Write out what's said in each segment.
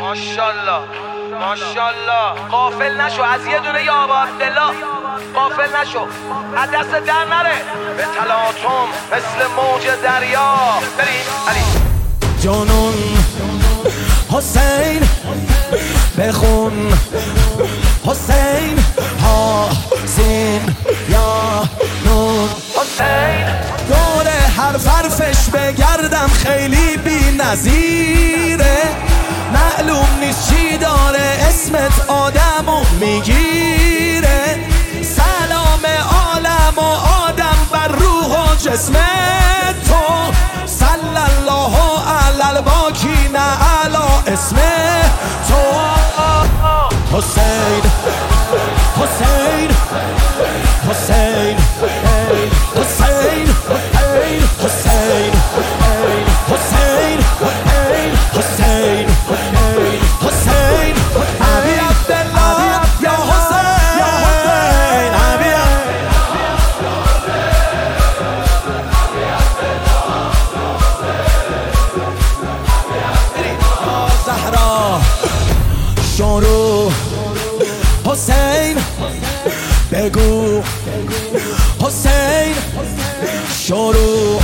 ماشاءالله ماشاءالله. غافل نشو از یه دونه یا ابا عبدالله، غافل نشو از دست در نره. به تلاطم مثل موج دریا بریم علی. جانون حسین بخون، حسین ها سین یا نون. حسین دور حرفش بگردم خیلی بی نظیره، معلوم نیست چی داره اسمت آدمو میگیره. سلام عالم و آدم بر روح و جسم تو، صلی الله علی الباکی نه علی اسم تو. حسین حسین حسین حسین حسین حسین حسین حسین ابی عبدالله یا حسین ابی زهرا شروع. حسین بگو، حسین شروع.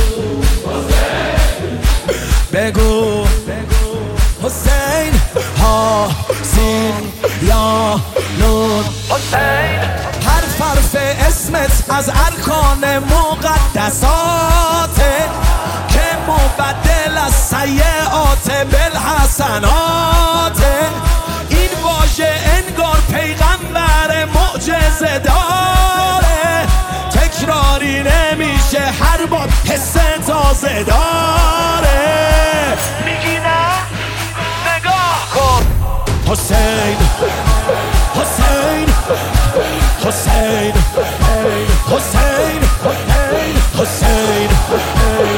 بگو حسین ها سین یا نون. حسین حرف اسمت از ارکان مقدساته که مبدل از سیئات بالحسناته. این واژه انگار پیغمبر معجزه داره، تکراری نمیشه هر بار حس تازه داره. میگی نه؟ نگاه کن. حسین حسین حسین حسین حسین